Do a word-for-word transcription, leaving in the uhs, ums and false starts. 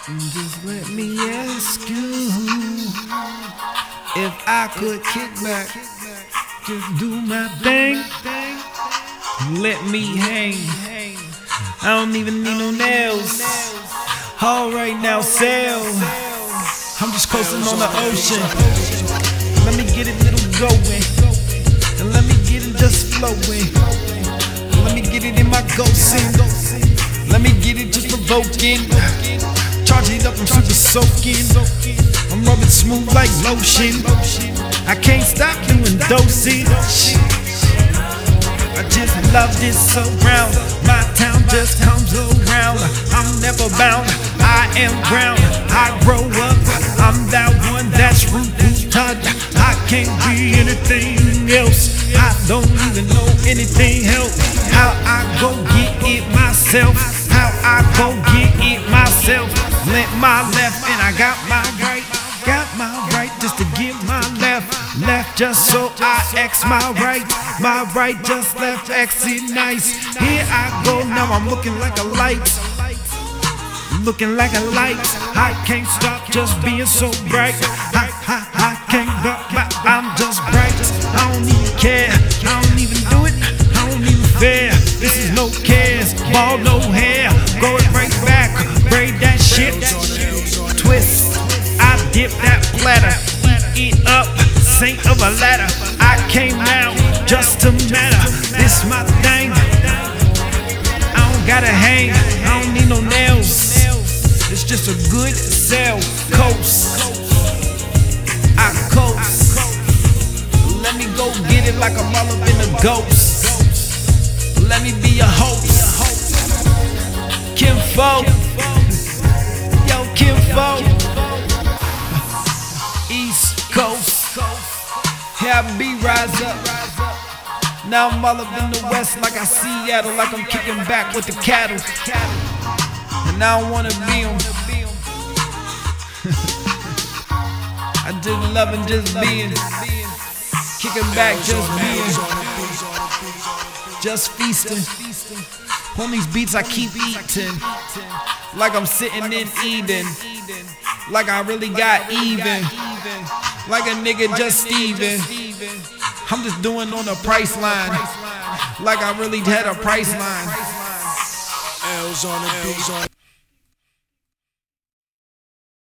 Just let me ask you if I could kick back, just do my thing, let me hang. I don't even need no nails. All right now, sail. I'm just coasting on the ocean. Let me get it little going, and let me get it just flowing. Let me get it in my ghosting. Let me get it just provoking. Charge it up, I'm super soaking. I'm rubbing smooth like lotion. I can't stop doing dosage. I just love this around. My town just comes around. I'm never bound, I am ground. I grow up, I'm that one that's rooted. I can't be anything else. I don't even know anything else. How I go get it myself. How I go get it myself. Lent my left and I got my right. Got my right just to give my left. Left just so I X my right. My right just left X it nice. Here I go, now I'm looking like a light. Looking like a light. I can't stop just being so bright. I, I, I can't stop, but I'm just bright. I don't even care, I don't even do it, I don't even fair. This is no cares, ball no hair. Go it right back, braid that shit, twist. I dip that platter, eat it up, saint of a ladder. I came down just to matter. This my thing. I don't gotta hang, I don't need no nails. It's just a good sell coast. I coast. Let me go get it like I'm all up in the ghost. Let me be a host. Kinfo. Yo, Kinfo. East Coast. Here I be, rise up. Now I'm all up in the west like I Seattle, like I'm kicking back with the cattle. And I don't wanna be them. I just loving just being, kicking back just being, just feasting. On these beats I keep eating, like I'm sitting in Eden, like I really got even, like a nigga just Steven. I'm just doing on the price line, like I really had a price line. L's on the beat.